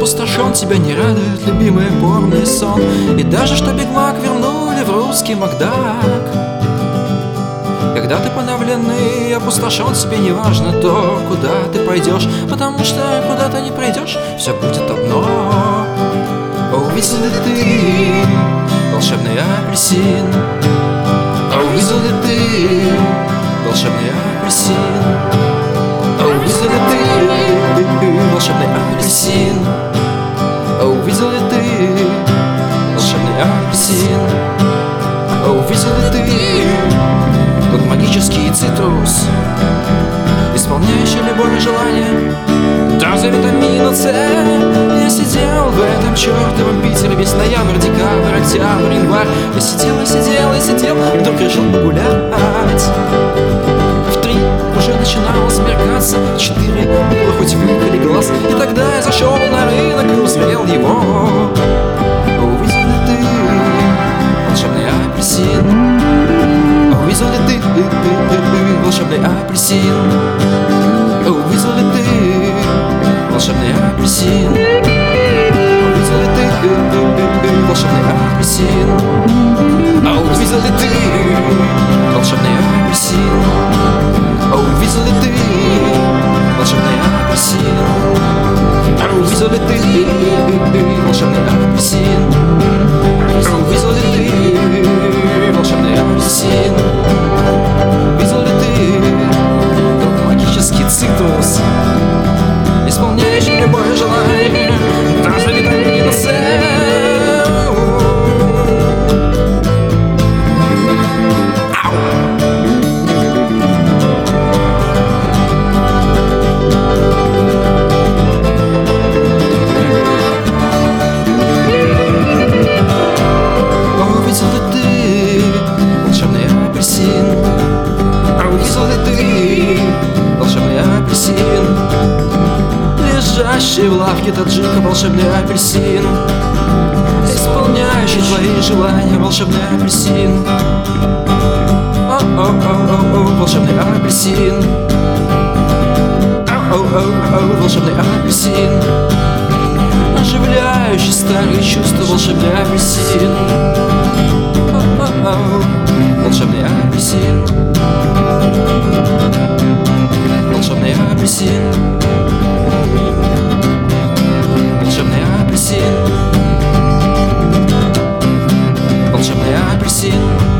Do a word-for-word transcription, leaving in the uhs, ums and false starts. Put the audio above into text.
опустошен, тебя не радует любимый порный сон. И даже что Биг Мак вернули в русский Макдак. Когда ты подавленный и опустошен, тебе не важно то, куда ты пойдешь, потому что куда ты не пройдешь, все будет одно. Увидел ли ты волшебный апельсин? Увидел ли ты волшебный апельсин? Увидел ли ты волшебный апельсин? Увидел ли ты волшебный апельсин? Увидел ли ты тот магический цитрус, исполняющий любое желание, доза витамина С? Я сидел в этом чертовом Питере весь ноябрь, декабрь, октябрь, январь. Я сидел и сидел и сидел, и вдруг решил погулять. В три уже начинало смеркаться, в четыре было хоть выколи глаз. И тогда я зашел на рынок и узрел его. Увидел ли ты волшебный апельсин? Увидел ли ты волшебный апельсин? Увидел ли ты волшебный апельсин? Увидел ли ты волшебный апельсин? А увидел ли ты волшебный апельсин? А увидел ли ты волшебный апельсин? А увидел ли ты волшебный апельсин? А увидел ли ты волшебный апельсин? Видел ли ты тот магический цитрус, исполняющий любое желание, доза витамина С? Увидел ли ты волшебный апельсин? Увидел ли ты волшебный апельсин? Лежащий в лавке таджика волшебный апельсин, исполняющий твои желания волшебный апельсин. О-о-о-о-о, волшебный апельсин. О-о-о-о, волшебный апельсин, оживляющий старые чувства волшебный апельсин. Волшебный апельсин. Волшебный апельсин. Волшебный апельсин. Волшебный апельсин.